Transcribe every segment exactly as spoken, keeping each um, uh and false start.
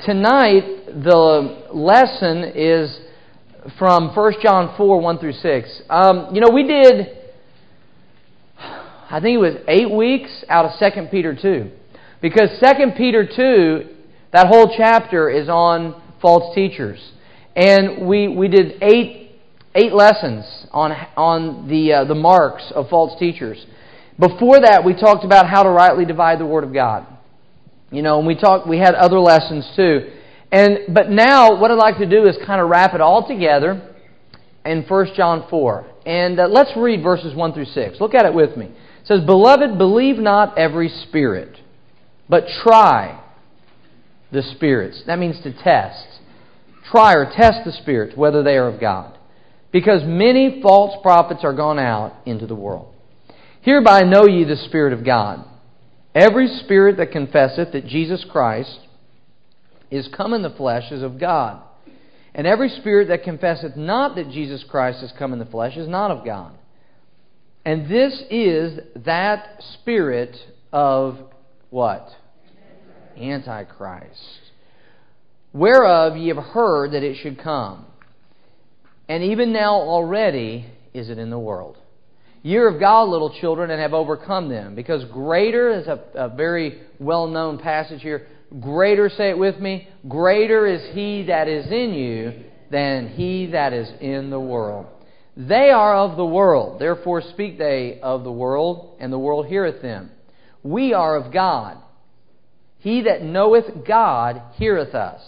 tonight the lesson is from First John four, one through six. Um, you know, we did, I think it was eight weeks out of Second Peter two. Because Second Peter two, that whole chapter is on false teachers. And we, we did eight eight lessons on on the uh, the marks of false teachers. Before that, we talked about how to rightly divide the Word of God. You know, and we talked. We had other lessons too. And but now, what I'd like to do is kind of wrap it all together in First John four. And uh, let's read verses one through six. Look at it with me. It says, "Beloved, believe not every spirit, but try the spirits." That means to test. Try or test the spirits, whether they are of God. Because many false prophets are gone out into the world. Hereby know ye the Spirit of God. Every spirit that confesseth that Jesus Christ is come in the flesh is of God. And every spirit that confesseth not that Jesus Christ is come in the flesh is not of God. And this is that spirit of what? Antichrist. Whereof ye have heard that it should come. And even now already is it in the world. Ye are of God, little children, and have overcome them. Because greater is a, a very well-known passage here. Greater, say it with me, greater is He that is in you than he that is in the world. They are of the world, therefore speak they of the world, and the world heareth them. We are of God. He that knoweth God heareth us.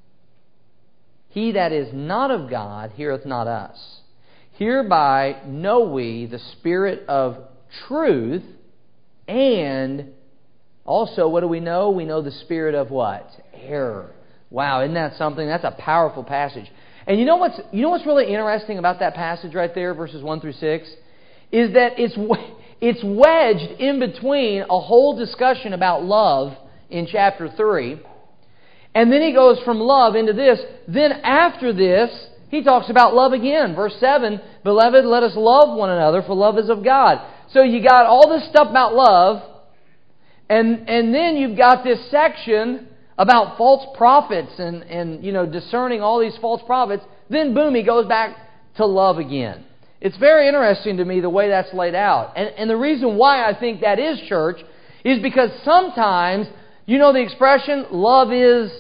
He that is not of God heareth not us. Hereby know we the spirit of truth, and also, what do we know? We know the spirit of what? Error. Wow, isn't that something? That's a powerful passage. And you know what's you know what's really interesting about that passage right there, verses one through six, is that it's it's wedged in between a whole discussion about love in chapter three. And then he goes from love into this. Then after this, he talks about love again. Verse seven, "Beloved, let us love one another, for love is of God." So you got all this stuff about love, and and then you've got this section about false prophets and, and you know discerning all these false prophets. Then boom, he goes back to love again. It's very interesting to me the way that's laid out. And, and the reason why I think that is, church, is because sometimes, you know the expression, love is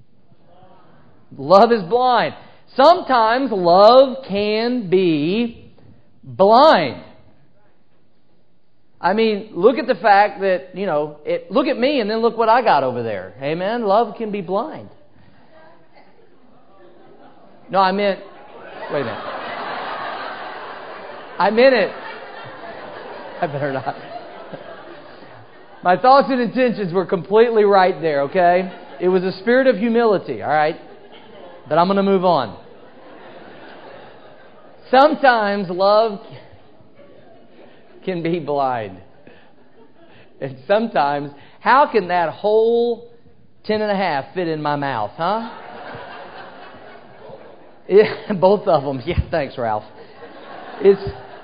love is blind. Sometimes love can be blind. I mean, look at the fact that, you know, it, look at me and then look what I got over there. Amen? Love can be blind. No, I meant, wait a minute. I meant it. I better not. My thoughts and intentions were completely right there, okay? It was a spirit of humility, all right? But I'm going to move on. Sometimes love can be blind. And sometimes, how can that whole ten and a half fit in my mouth, huh? Yeah, both of them. Yeah, thanks, Ralph. It's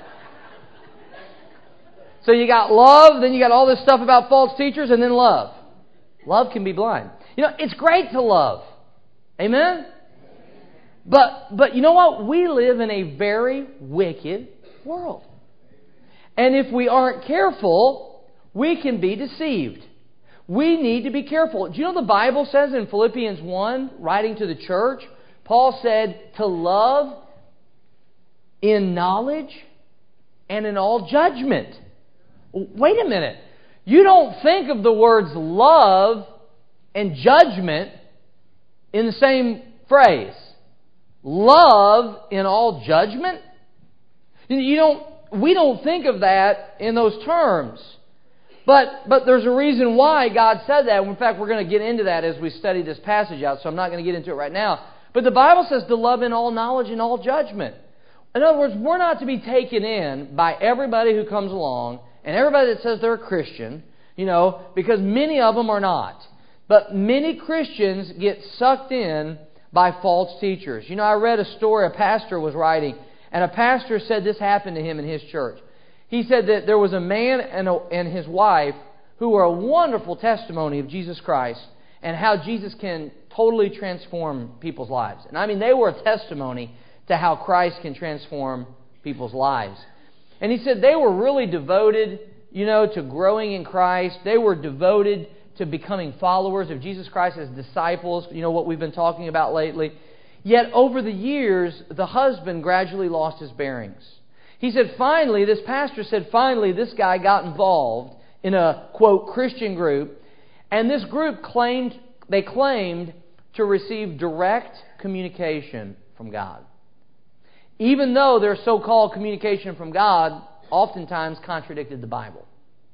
so you got love, then you got all this stuff about false teachers, and then love. Love can be blind. You know, it's great to love. Amen? But but you know what? We live in a very wicked world. And if we aren't careful, we can be deceived. We need to be careful. Do you know the Bible says in Philippians one, writing to the church, Paul said to love in knowledge and in all judgment. Wait a minute. You don't think of the words love and judgment in the same phrase. Love in all judgment? You don't We don't think of that in those terms. But but there's a reason why God said that. In fact, we're going to get into that as we study this passage out, so I'm not going to get into it right now. But the Bible says to love in all knowledge and all judgment. In other words, we're not to be taken in by everybody who comes along and everybody that says they're a Christian, you know, because many of them are not. But many Christians get sucked in by false teachers. You know, I read a story a pastor was writing, and a pastor said this happened to him in his church. He said that there was a man and, a, and his wife who were a wonderful testimony of Jesus Christ. and how Jesus can totally transform people's lives. And I mean, they were a testimony to how Christ can transform people's lives. And he said they were really devoted, you know, to growing in Christ. They were devoted to becoming followers of Jesus Christ as disciples, you know, what we've been talking about lately. Yet over the years, the husband gradually lost his bearings. He said finally, this pastor said finally, this guy got involved in a, quote, Christian group, and this group claimed, they claimed to receive direct communication from God. Even though their so-called communication from God oftentimes contradicted the Bible.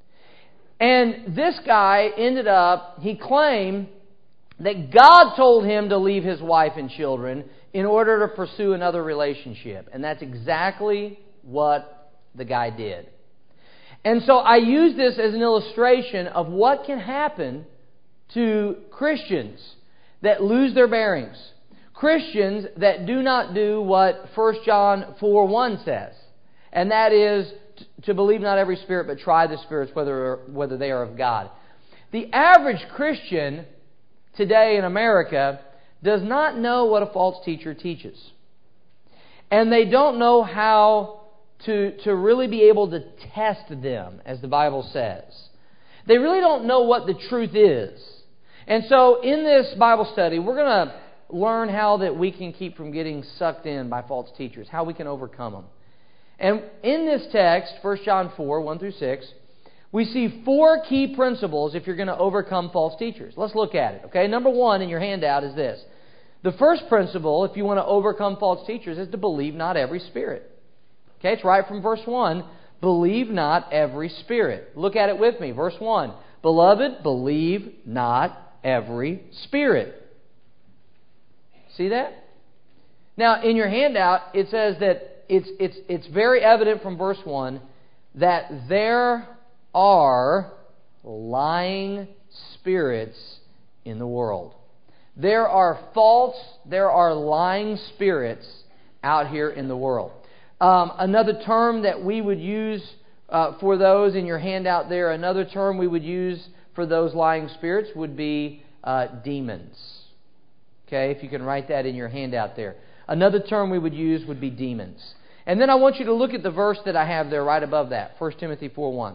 And this guy ended up, he claimed that God told him to leave his wife and children in order to pursue another relationship. And that's exactly what the guy did. And so I use this as an illustration of what can happen to Christians that lose their bearings. Christians that do not do what First John four one says. And that is to believe not every spirit, but try the spirits whether, whether they are of God. The average Christian today in America does not know what a false teacher teaches. And they don't know how to, to really be able to test them, as the Bible says. They really don't know what the truth is. And so in this Bible study, we're going to learn how that we can keep from getting sucked in by false teachers, how we can overcome them. And in this text, First John four, one through six, we see four key principles if you're going to overcome false teachers. Let's look at it. Okay, number one in your handout is this. The first principle, if you want to overcome false teachers, is to believe not every spirit. Okay, it's right from verse one. Believe not every spirit. Look at it with me. Verse one. Beloved, believe not every spirit. See that? Now, in your handout, it says that it's it's it's very evident from verse one that there are lying spirits in the world. There are false, there are lying spirits out here in the world. Um, another term that we would use uh, for those in your handout there, another term we would use for those lying spirits would be uh, demons. Okay, if you can write that in your handout there. Another term we would use would be demons. And then I want you to look at the verse that I have there right above that, First Timothy four one.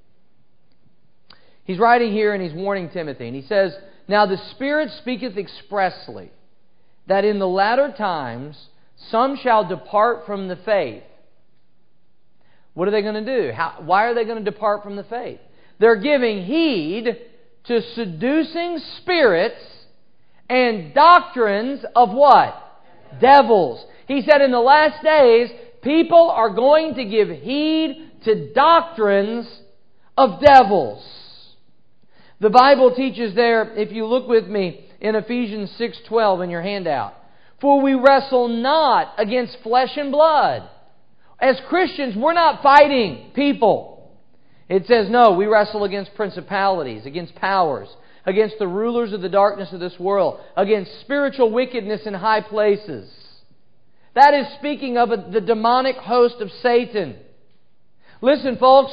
He's writing here and he's warning Timothy. And he says, Now the Spirit speaketh expressly, that in the latter times some shall depart from the faith. What are they going to do? How, why are they going to depart from the faith? They're giving heed to seducing spirits and doctrines of what? Devils. He said in the last days, people are going to give heed to doctrines of devils. The Bible teaches there, if you look with me in Ephesians six twelve in your handout, for we wrestle not against flesh and blood. As Christians, we're not fighting people. It says, no, we wrestle against principalities, against powers, against the rulers of the darkness of this world, against spiritual wickedness in high places. That is speaking of the demonic host of Satan. Listen, folks,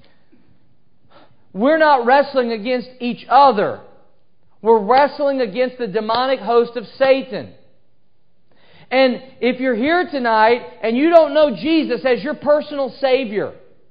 we're not wrestling against each other. We're wrestling against the demonic host of Satan. And if you're here tonight and you don't know Jesus as your personal Savior,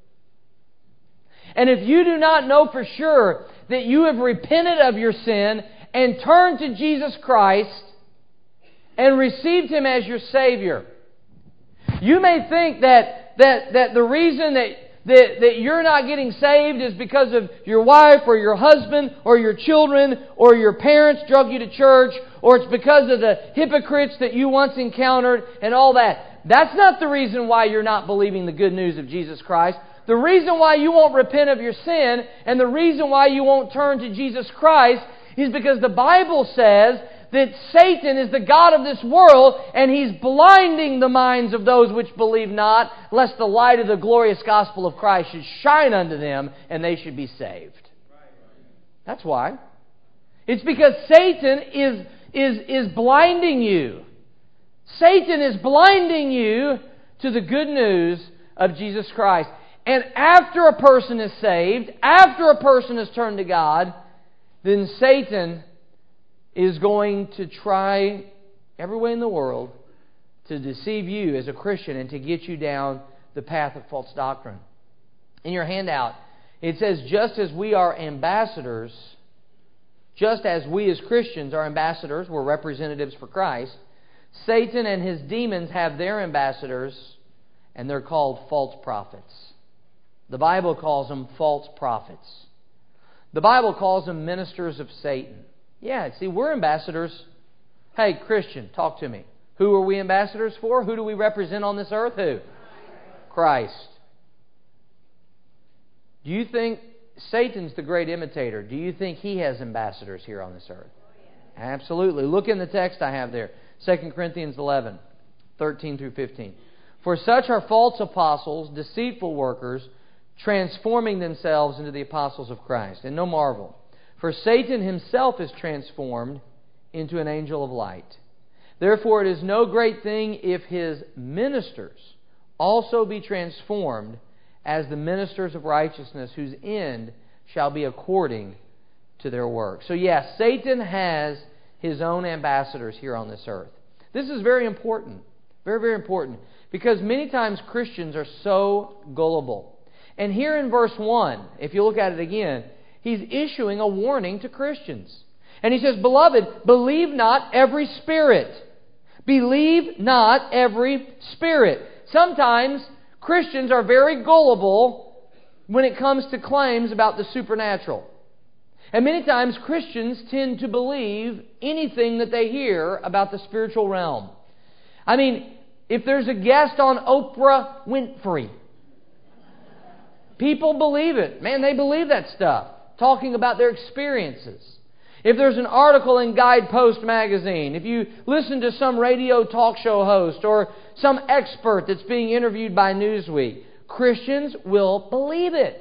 and if you do not know for sure that you have repented of your sin and turned to Jesus Christ and received Him as your Savior, you may think that that, that the reason that That, that you're not getting saved is because of your wife or your husband or your children or your parents drug you to church, or it's because of the hypocrites that you once encountered and all that. That's not the reason why you're not believing the good news of Jesus Christ. The reason why you won't repent of your sin and the reason why you won't turn to Jesus Christ is because the Bible says that Satan is the god of this world, and he's blinding the minds of those which believe not, lest the light of the glorious gospel of Christ should shine unto them, and they should be saved. That's why. It's because Satan is, is, is blinding you. Satan is blinding you to the good news of Jesus Christ. And after a person is saved, after a person has turned to God, then Satan is going to try every way in the world to deceive you as a Christian and to get you down the path of false doctrine. In your handout, it says, just as we are ambassadors, just as we as Christians are ambassadors, we're representatives for Christ, Satan and his demons have their ambassadors, and they're called false prophets. The Bible calls them false prophets. The Bible calls them ministers of Satan. Yeah, see, we're ambassadors. Hey, Christian, talk to me. Who are we ambassadors for? Who do we represent on this earth? Who? Christ. Do you think Satan's the great imitator? Do you think he has ambassadors here on this earth? Absolutely. Look in the text I have there. Second Corinthians eleven, thirteen through fifteen. For such are false apostles, deceitful workers, transforming themselves into the apostles of Christ. And no marvel. For Satan himself is transformed into an angel of light. Therefore it is no great thing if his ministers also be transformed as the ministers of righteousness, whose end shall be according to their work. So yes, Satan has his own ambassadors here on this earth. This is very important. Very, very important. Because many times Christians are so gullible. And here in verse one, if you look at it again, he's issuing a warning to Christians. And he says, Beloved, believe not every spirit. Believe not every spirit. Sometimes Christians are very gullible when it comes to claims about the supernatural. And many times Christians tend to believe anything that they hear about the spiritual realm. I mean, if there's a guest on Oprah Winfrey, people believe it. Man, they believe that stuff, talking about their experiences. If there's an article in Guidepost magazine, if you listen to some radio talk show host or some expert that's being interviewed by Newsweek, Christians will believe it.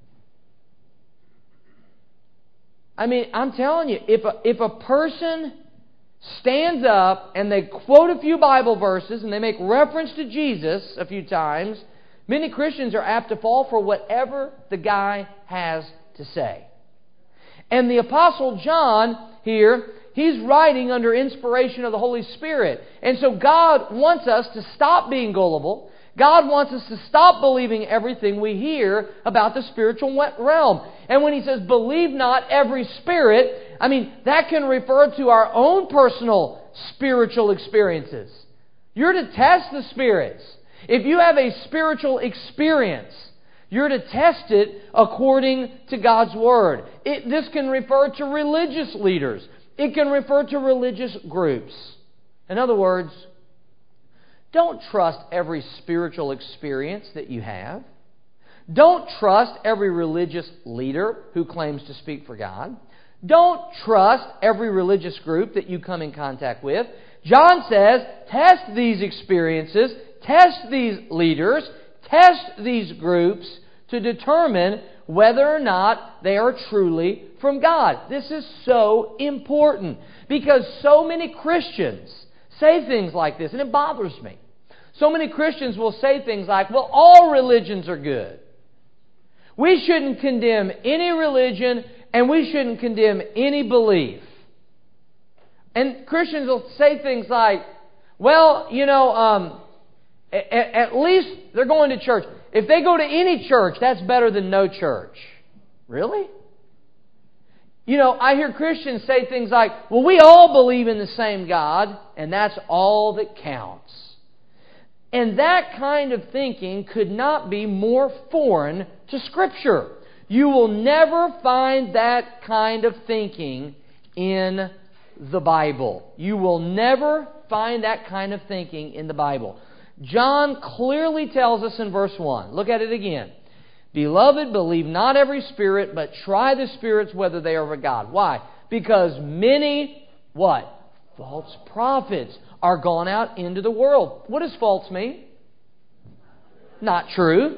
I mean, I'm telling you, if a, if a person stands up and they quote a few Bible verses and they make reference to Jesus a few times, many Christians are apt to fall for whatever the guy has to say. And the Apostle John here, he's writing under inspiration of the Holy Spirit. And so God wants us to stop being gullible. God wants us to stop believing everything we hear about the spiritual realm. And when he says, believe not every spirit, I mean, that can refer to our own personal spiritual experiences. You're to test the spirits. If you have a spiritual experience, you're to test it according to God's Word. It, this can refer to religious leaders. It can refer to religious groups. In other words, don't trust every spiritual experience that you have. Don't trust every religious leader who claims to speak for God. Don't trust every religious group that you come in contact with. John says, test these experiences, test these leaders, test these groups to determine whether or not they are truly from God. This is so important because so many Christians say things like this, and it bothers me. So many Christians will say things like, well, all religions are good. We shouldn't condemn any religion, and we shouldn't condemn any belief. And Christians will say things like, well, you know, um, at, at least they're going to church. If they go to any church, that's better than no church. Really? You know, I hear Christians say things like, well, we all believe in the same God, and that's all that counts. And that kind of thinking could not be more foreign to Scripture. You will never find that kind of thinking in the Bible. You will never find that kind of thinking in the Bible. John clearly tells us in verse one. Look at it again. Beloved, believe not every spirit, but try the spirits whether they are of God. Why? Because many, what? False prophets are gone out into the world. What does false mean? Not true.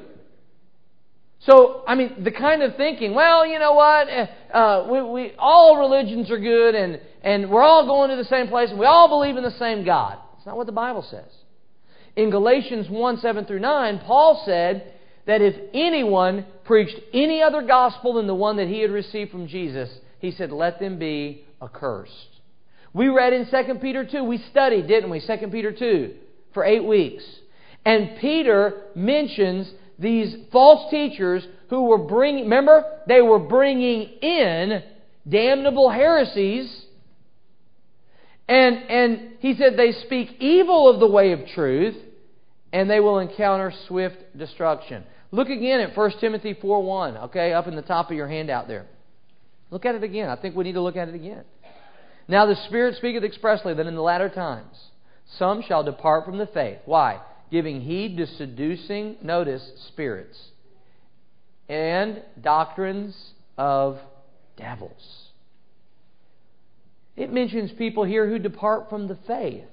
So, I mean, the kind of thinking, well, you know what, uh, we, we all religions are good and, and we're all going to the same place and we all believe in the same God. That's not what the Bible says. In Galatians one, seven through nine, Paul said that if anyone preached any other gospel than the one that he had received from Jesus, he said, let them be accursed. We read in Second Peter two, we studied, didn't we? Second Peter two for eight weeks. And Peter mentions these false teachers who were bringing, remember, they were bringing in damnable heresies. And, and he said they speak evil of the way of truth, and they will encounter swift destruction. Look again at First Timothy four one, okay, up in the top of your handout there. Look at it again. I think we need to look at it again. Now the Spirit speaketh expressly that in the latter times some shall depart from the faith. Why? Giving heed to seducing, notice, spirits, and doctrines of devils. It mentions people here who depart from the faith.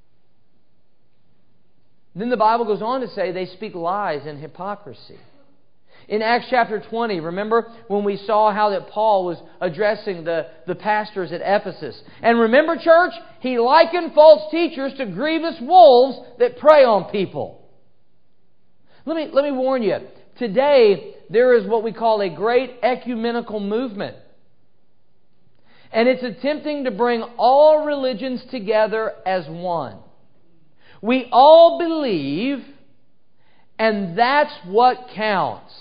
Then the Bible goes on to say they speak lies and hypocrisy. In Acts chapter twenty, remember when we saw how that Paul was addressing the, the pastors at Ephesus. And remember, church, he likened false teachers to grievous wolves that prey on people. Let me, let me warn you, today there is what we call a great ecumenical movement. And it's attempting to bring all religions together as one. We all believe, and that's what counts.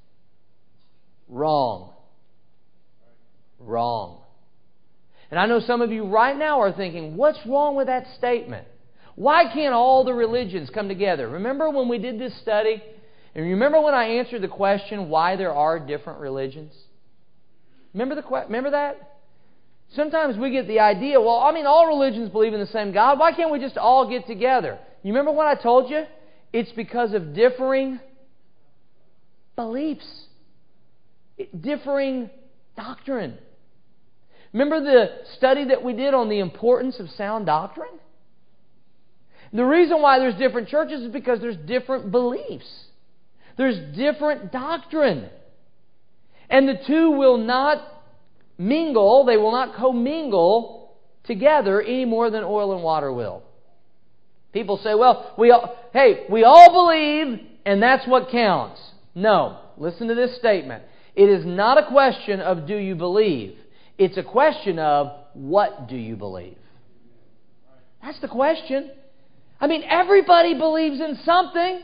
Wrong. Wrong. And I know some of you right now are thinking, what's wrong with that statement? Why can't all the religions come together? Remember when we did this study? And remember when I answered the question why there are different religions? Remember the que- remember that? Sometimes we get the idea, well, I mean, all religions believe in the same God. Why can't we just all get together? You remember what I told you? It's because of differing beliefs. Differing doctrine. Remember the study that we did on the importance of sound doctrine? The reason why there's different churches is because there's different beliefs. There's different doctrine. And the two will not mingle, they will not commingle together any more than oil and water will. People say, well, we all, hey, we all believe and that's what counts. No. Listen to this statement. It is not a question of do you believe. It's a question of what do you believe. That's the question. I mean, everybody believes in something.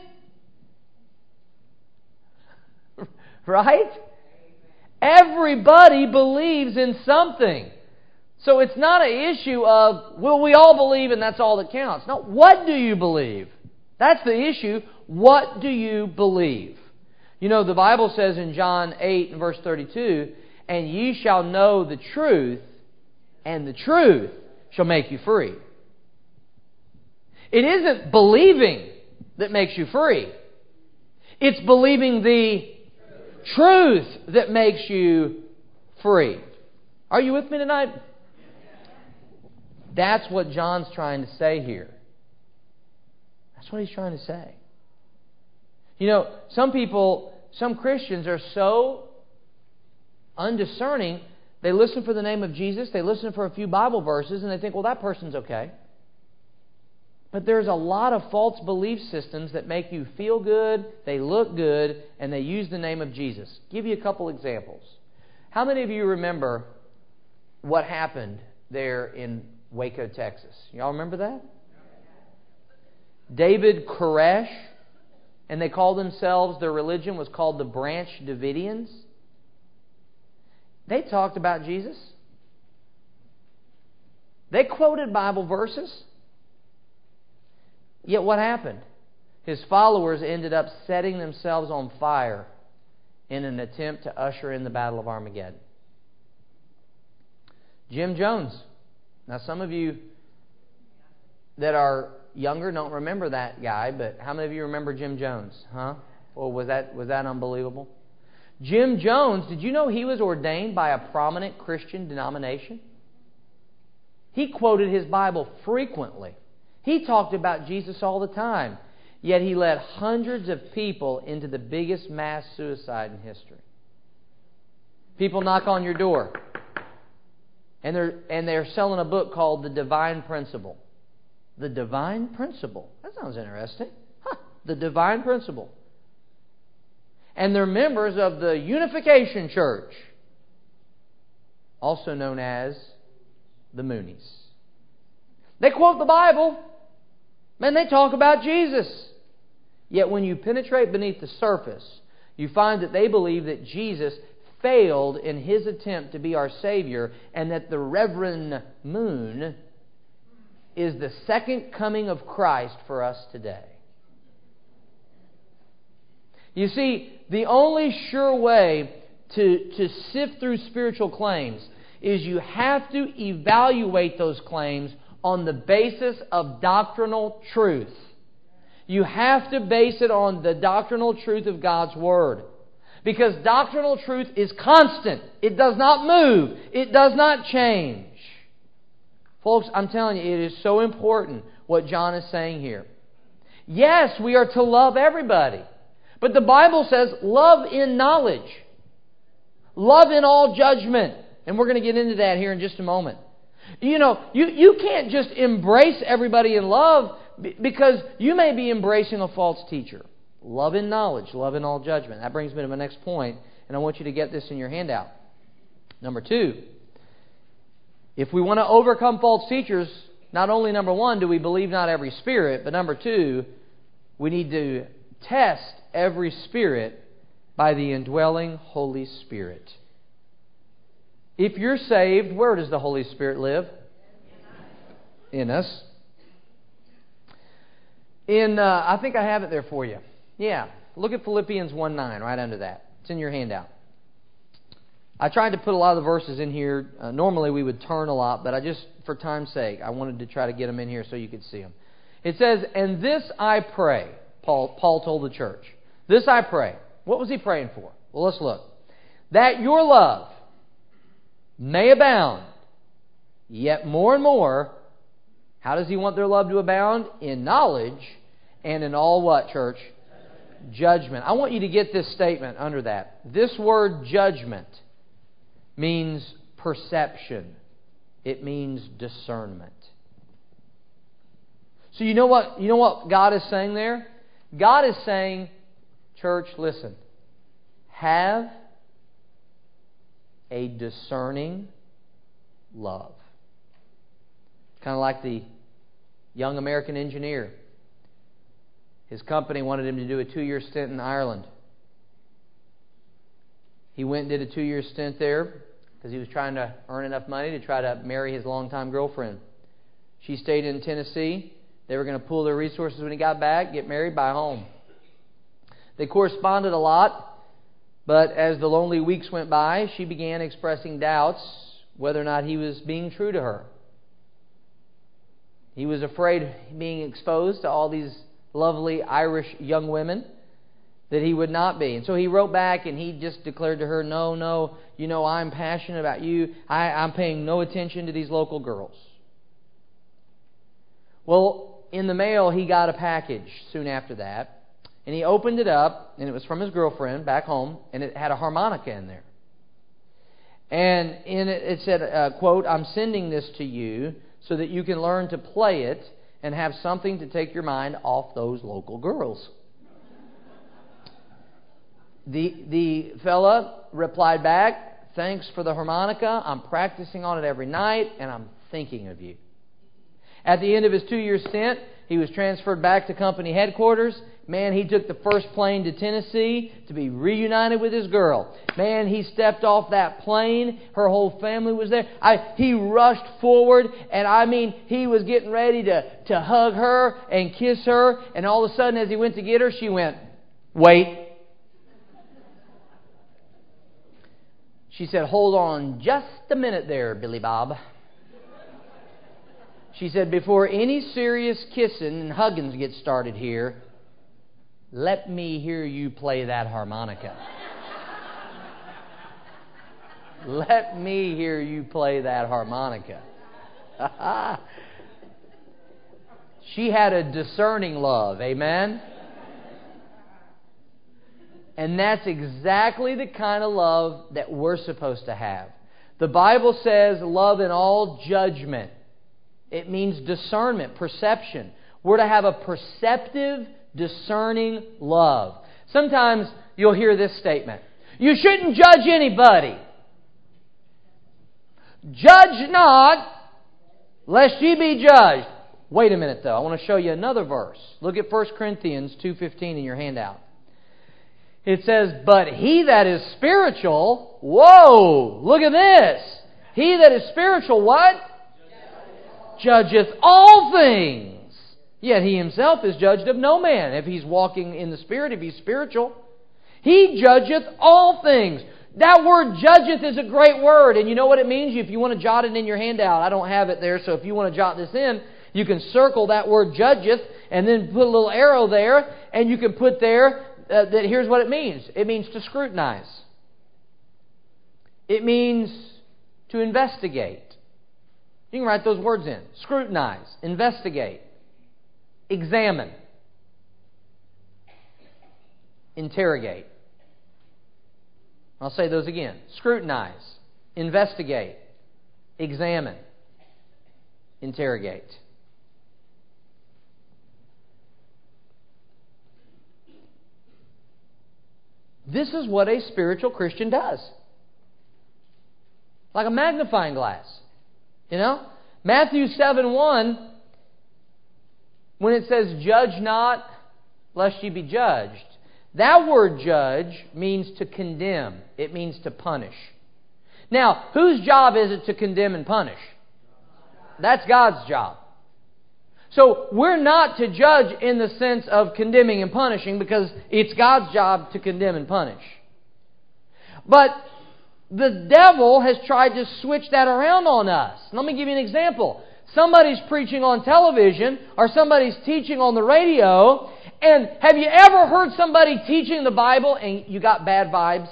Right? Everybody believes in something. So it's not an issue of, well, we all believe and that's all that counts. No, what do you believe? That's the issue. What do you believe? You know, the Bible says in John eight and verse thirty-two, and ye shall know the truth, and the truth shall make you free. It isn't believing that makes you free. It's believing the truth that makes you free. Are you with me tonight? That's what John's trying to say here. That's what he's trying to say. You know, some people, some Christians are so undiscerning, they listen for the name of Jesus, they listen for a few Bible verses, and they think, well, that person's okay. But there's a lot of false belief systems that make you feel good, they look good, and they use the name of Jesus. Give you a couple examples. How many of you remember what happened there in Waco, Texas? Y'all remember that? David Koresh, and they called themselves, their religion was called the Branch Davidians. They talked about Jesus. They quoted Bible verses. Yet what happened? His followers ended up setting themselves on fire in an attempt to usher in the Battle of Armageddon. Jim Jones. Now some of you that are younger don't remember that guy, but how many of you remember Jim Jones? Huh? Well, was that was that unbelievable? Jim Jones, did you know he was ordained by a prominent Christian denomination? He quoted his Bible frequently. He talked about Jesus all the time. Yet he led hundreds of people into the biggest mass suicide in history. People knock on your door, and they're and they're selling a book called The Divine Principle. The Divine Principle. That sounds interesting. Huh, the Divine Principle. And they're members of the Unification Church, also known as the Moonies. They quote the Bible. Man, they talk about Jesus. Yet when you penetrate beneath the surface, you find that they believe that Jesus failed in His attempt to be our Savior, and that the Reverend Moon is the second coming of Christ for us today. You see, the only sure way to, to sift through spiritual claims is you have to evaluate those claims on the basis of doctrinal truth. You have to base it on the doctrinal truth of God's Word. Because doctrinal truth is constant. It does not move. It does not change. Folks, I'm telling you, it is so important what John is saying here. Yes, we are to love everybody. But the Bible says love in knowledge. Love in all judgment. And we're going to get into that here in just a moment. You know, you, you can't just embrace everybody in love because you may be embracing a false teacher. Love in knowledge, love in all judgment. That brings me to my next point, and I want you to get this in your handout. Number two, if we want to overcome false teachers, not only, number one, do we believe not every spirit, but number two, we need to test every spirit by the indwelling Holy Spirit. If you're saved, where does the Holy Spirit live? In us. In, uh, I think I have it there for you. Yeah, look at Philippians one nine, right under that. It's in your handout. I tried to put a lot of the verses in here. Uh, normally we would turn a lot, but I just, for time's sake, I wanted to try to get them in here so you could see them. It says, "And this I pray," Paul, Paul told the church. "This I pray." What was he praying for? Well, let's look. "That your love may abound, yet more and more." How does he want their love to abound? In knowledge and in all what, church? Judgment. I want you to get this statement under that. This word judgment means perception. It means discernment. So you know what, you know what God is saying there? God is saying, church, listen, have a discerning love. Kind of like the young American engineer. His company wanted him to do a two-year stint in Ireland. He went and did a two-year stint there because he was trying to earn enough money to try to marry his longtime girlfriend. She stayed in Tennessee. They were going to pool their resources when he got back, get married, buy a home. They corresponded a lot, but as the lonely weeks went by, she began expressing doubts whether or not he was being true to her. He was afraid of being exposed to all these lovely Irish young women, that he would not be. And so he wrote back and he just declared to her, no, no, you know, I'm passionate about you. I, I'm paying no attention to these local girls. Well, in the mail, he got a package soon after that. And he opened it up, and it was from his girlfriend back home, and it had a harmonica in there. And in it, it said, uh, quote, "I'm sending this to you so that you can learn to play it and have something to take your mind off those local girls." The, the fella replied back, "Thanks for the harmonica. I'm practicing on it every night, and I'm thinking of you." At the end of his two-year stint, he was transferred back to company headquarters. Man, he took the first plane to Tennessee to be reunited with his girl. Man, he stepped off that plane. Her whole family was there. I, he rushed forward, and I mean, he was getting ready to, to hug her and kiss her. And all of a sudden, as he went to get her, she went, "Wait." She said, "Hold on just a minute there, Billy Bob." She said, "Before any serious kissing and hugging gets started here, let me hear you play that harmonica." Let me hear you play that harmonica. She had a discerning love. Amen? And that's exactly the kind of love that we're supposed to have. The Bible says love in all judgment. It means discernment, perception. We're to have a perceptive, discerning love. Sometimes you'll hear this statement: "You shouldn't judge anybody. Judge not, lest ye be judged. Wait a minute, though. I want to show you another verse. Look at First Corinthians two fifteen in your handout. It says, but he that is spiritual, whoa, look at this. He that is spiritual, what? Judgeth all things. Yet he himself is judged of no man. If he's walking in the Spirit, if he's spiritual, he judgeth all things. That word judgeth is a great word. And you know what it means? If you want to jot it in your handout, I don't have it there, so if you want to jot this in, you can circle that word judgeth and then put a little arrow there, and you can put there uh, that here's what it means. It means to scrutinize. It means to investigate. You can write those words in. Scrutinize, investigate, examine, interrogate. I'll say those again. Scrutinize, investigate, examine, interrogate. This is what a spiritual Christian does. Like a magnifying glass. You know? Matthew seven one, when it says, judge not, lest ye be judged. That word judge means to condemn. It means to punish. Now, whose job is it to condemn and punish? That's God's job. So we're not to judge in the sense of condemning and punishing, because it's God's job to condemn and punish. But the devil has tried to switch that around on us. Let me give you an example. Somebody's preaching on television or somebody's teaching on the radio, and have you ever heard somebody teaching the Bible and you got bad vibes?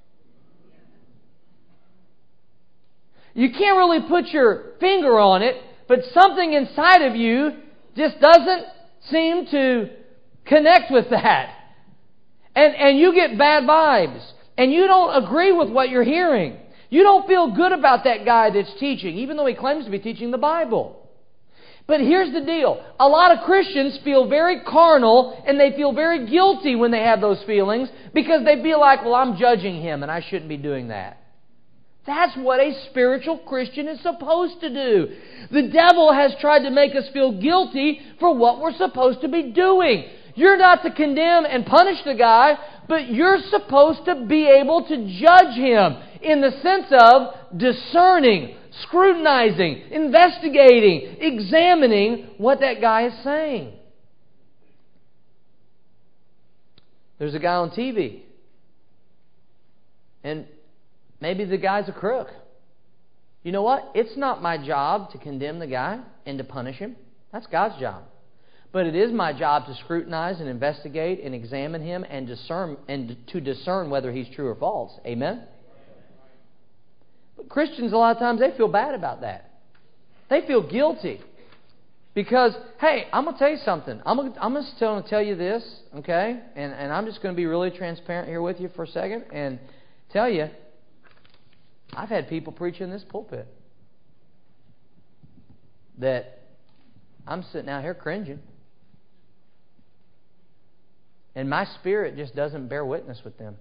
You can't really put your finger on it, but something inside of you just doesn't seem to connect with that. And, and you get bad vibes. And you don't agree with what you're hearing. You don't feel good about that guy that's teaching, even though he claims to be teaching the Bible. But here's the deal. A lot of Christians feel very carnal, and they feel very guilty when they have those feelings, because they feel like, well, I'm judging him and I shouldn't be doing that. That's what a spiritual Christian is supposed to do. The devil has tried to make us feel guilty for what we're supposed to be doing. You're not to condemn and punish the guy, but you're supposed to be able to judge him in the sense of discerning, scrutinizing, investigating, examining what that guy is saying. There's a guy on T V, and maybe the guy's a crook. You know what? It's not my job to condemn the guy and to punish him. That's God's job. But it is my job to scrutinize and investigate and examine him and discern and to discern whether he's true or false. Amen? But Christians, a lot of times, they feel bad about that. They feel guilty. Because, hey, I'm going to tell you something. I'm going to, I'm just going to tell you this, okay? And, and I'm just going to be really transparent here with you for a second and tell you, I've had people preach in this pulpit that I'm sitting out here cringing. And my spirit just doesn't bear witness with them.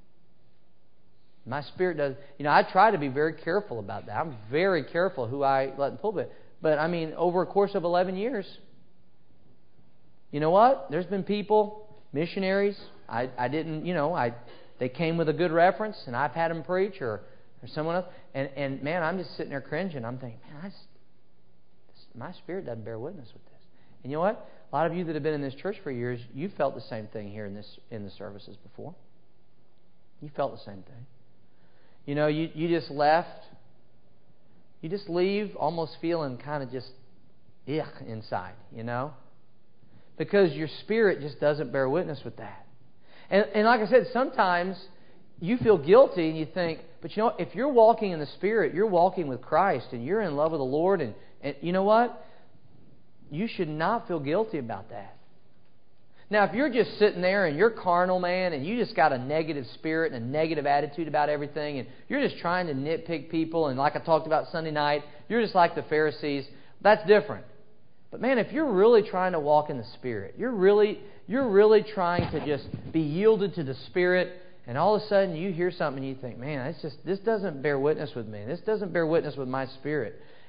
My spirit does. You know, I try to be very careful about that. I'm very careful who I let in the pulpit. But, I mean, over a course of eleven years, you know what? There's been people, missionaries, I, I didn't, you know, I they came with a good reference, and I've had them preach, or, or someone else. And, and, man, I'm just sitting there cringing. I'm thinking, man, I just, my spirit doesn't bear witness with this. And you know what? A lot of you that have been in this church for years, you felt the same thing here in this in the services before. You felt the same thing. You know, you, you just left. You just leave almost feeling kind of just yuck inside, you know? Because your spirit just doesn't bear witness with that. And, and like I said, sometimes you feel guilty and you think, but you know, if you're walking in the Spirit, you're walking with Christ and you're in love with the Lord, and, and you know what? You should not feel guilty about that. Now, if you're just sitting there and you're carnal, man, and you just got a negative spirit and a negative attitude about everything, and you're just trying to nitpick people, and like I talked about Sunday night, you're just like the Pharisees, that's different. But man, if you're really trying to walk in the Spirit, you're really, you're really trying to just be yielded to the Spirit, and all of a sudden you hear something and you think, man, it's just, this doesn't bear witness with me. This doesn't bear witness with my spirit.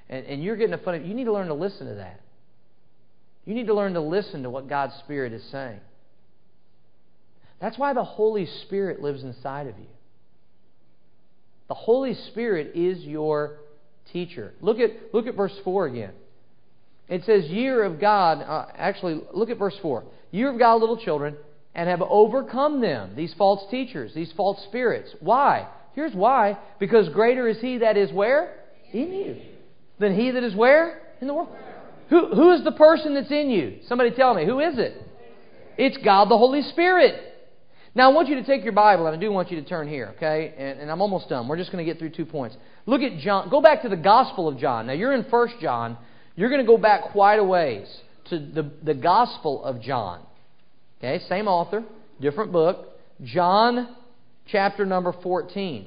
and, and you're getting a funny, you need to learn to listen to that. You need to learn to listen to what God's Spirit is saying. That's why the Holy Spirit lives inside of you. The Holy Spirit is your teacher. Look at look at verse four again. It says, "Ye of God." Uh, actually, look at verse four. "Ye of God, little children, and have overcome them," these false teachers, these false spirits. Why? Here's why. Because greater is He that is where? In you. Than he that is where? In the world. Who, who is the person that's in you? Somebody tell me. Who is it? It's God the Holy Spirit. Now I want you to take your Bible, and I do want you to turn here, okay? And, and I'm almost done. We're just going to get through two points. Look at John. Go back to the Gospel of John. Now you're in First John. You're going to go back quite a ways to the, the Gospel of John. Okay, same author, different book. John chapter number fourteen.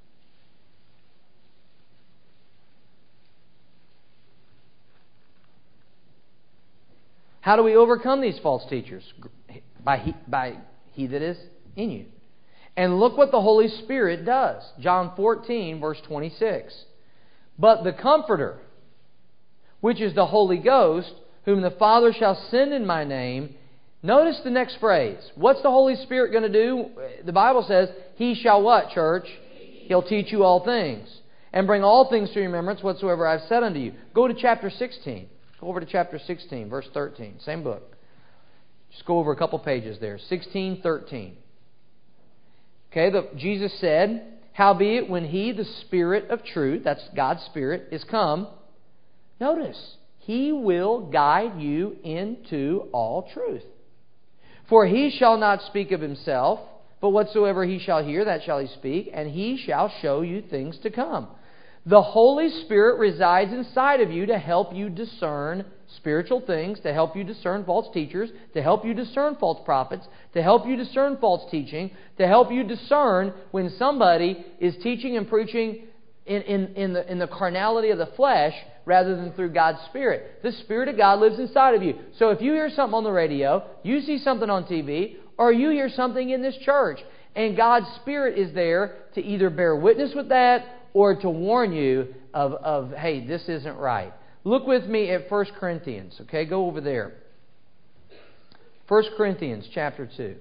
How do we overcome these false teachers? By he, by he that is in you. And look what the Holy Spirit does. John fourteen, verse twenty-six. "But the Comforter, which is the Holy Ghost, whom the Father shall send in my name." Notice the next phrase. What's the Holy Spirit going to do? The Bible says, He shall what, church? He'll teach you all things, and bring all things to remembrance whatsoever I've said unto you. Go to chapter sixteen. Go over to chapter sixteen, verse thirteen. Same book. Just go over a couple pages there. sixteen, thirteen. Okay, the, Jesus said, "Howbeit, when He, the Spirit of truth," that's God's Spirit, "is come," notice, He will guide you into all truth. "For He shall not speak of Himself, but whatsoever He shall hear, that shall He speak, and He shall show you things to come." The Holy Spirit resides inside of you to help you discern spiritual things, to help you discern false teachers, to help you discern false prophets, to help you discern false teaching, to help you discern when somebody is teaching and preaching in, in, in, the, in the carnality of the flesh rather than through God's Spirit. The Spirit of God lives inside of you. So if you hear something on the radio, you see something on T V, or you hear something in this church, and God's Spirit is there to either bear witness with that or to warn you of, of, hey, this isn't right. Look with me at First Corinthians, okay? Go over there. First Corinthians chapter two.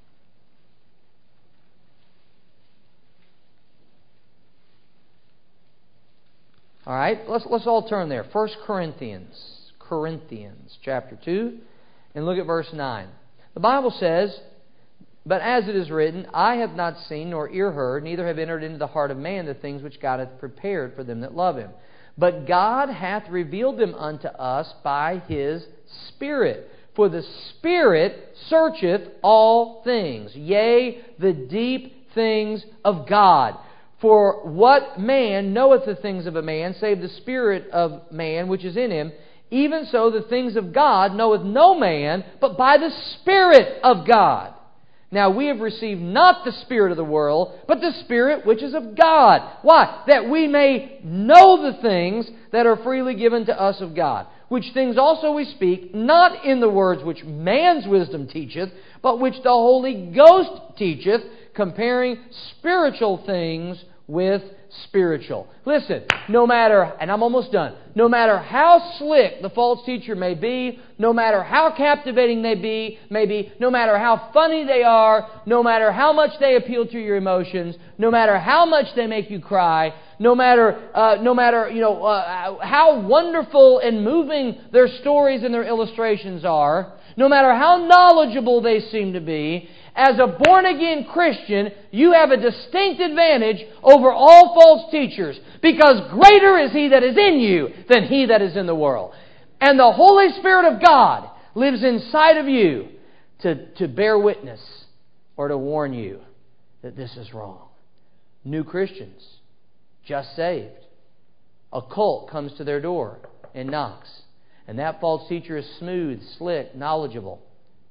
All right, let's, let's all turn there. First Corinthians, Corinthians chapter two, and look at verse nine. The Bible says, "But as it is written, eye have not seen, nor ear heard, neither have entered into the heart of man the things which God hath prepared for them that love Him. But God hath revealed them unto us by His Spirit. For the Spirit searcheth all things, yea, the deep things of God. For what man knoweth the things of a man, save the Spirit of man which is in him? Even so the things of God knoweth no man, but by the Spirit of God. Now we have received not the spirit of the world, but the Spirit which is of God." Why? That we may know the things that are freely given to us of God. "Which things also we speak, not in the words which man's wisdom teacheth, but which the Holy Ghost teacheth, comparing spiritual things with spiritual." Listen, no matter, and I'm almost done, no matter how slick the false teacher may be, no matter how captivating they be, maybe, no matter how funny they are, no matter how much they appeal to your emotions, no matter how much they make you cry, no matter, uh, no matter, you know, uh, how wonderful and moving their stories and their illustrations are, no matter how knowledgeable they seem to be, as a born-again Christian, you have a distinct advantage over all false teachers, because greater is He that is in you than he that is in the world. And the Holy Spirit of God lives inside of you to, to bear witness or to warn you that this is wrong. New Christians, just saved, a cult comes to their door and knocks. And that false teacher is smooth, slick, knowledgeable.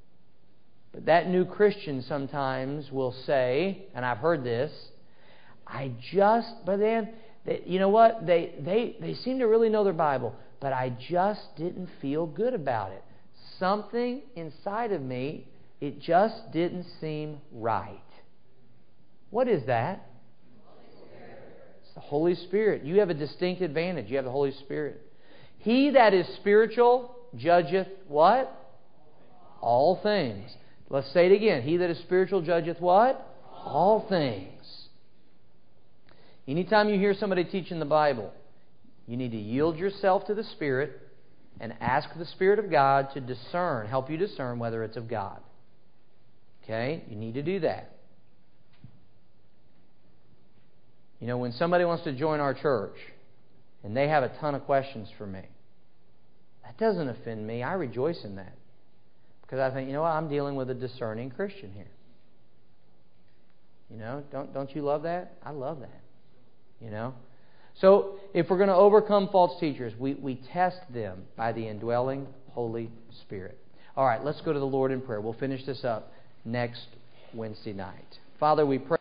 But that new Christian sometimes will say, and I've heard this, I just, but then, they, you know what? They, they, they seem to really know their Bible, but I just didn't feel good about it. Something inside of me, it just didn't seem right. What is that? It's the Holy Spirit. You have a distinct advantage. You have the Holy Spirit. He that is spiritual judgeth what? All things. Let's say it again. He that is spiritual judgeth what? All things. Anytime you hear somebody teaching the Bible, you need to yield yourself to the Spirit and ask the Spirit of God to discern, help you discern whether it's of God. Okay? You need to do that. You know, when somebody wants to join our church and they have a ton of questions for me, that doesn't offend me. I rejoice in that. Because I think, you know what, I'm dealing with a discerning Christian here. You know, don't don't you love that? I love that. You know? So, if we're going to overcome false teachers, we, we test them by the indwelling Holy Spirit. All right, let's go to the Lord in prayer. We'll finish this up next Wednesday night. Father, we pray.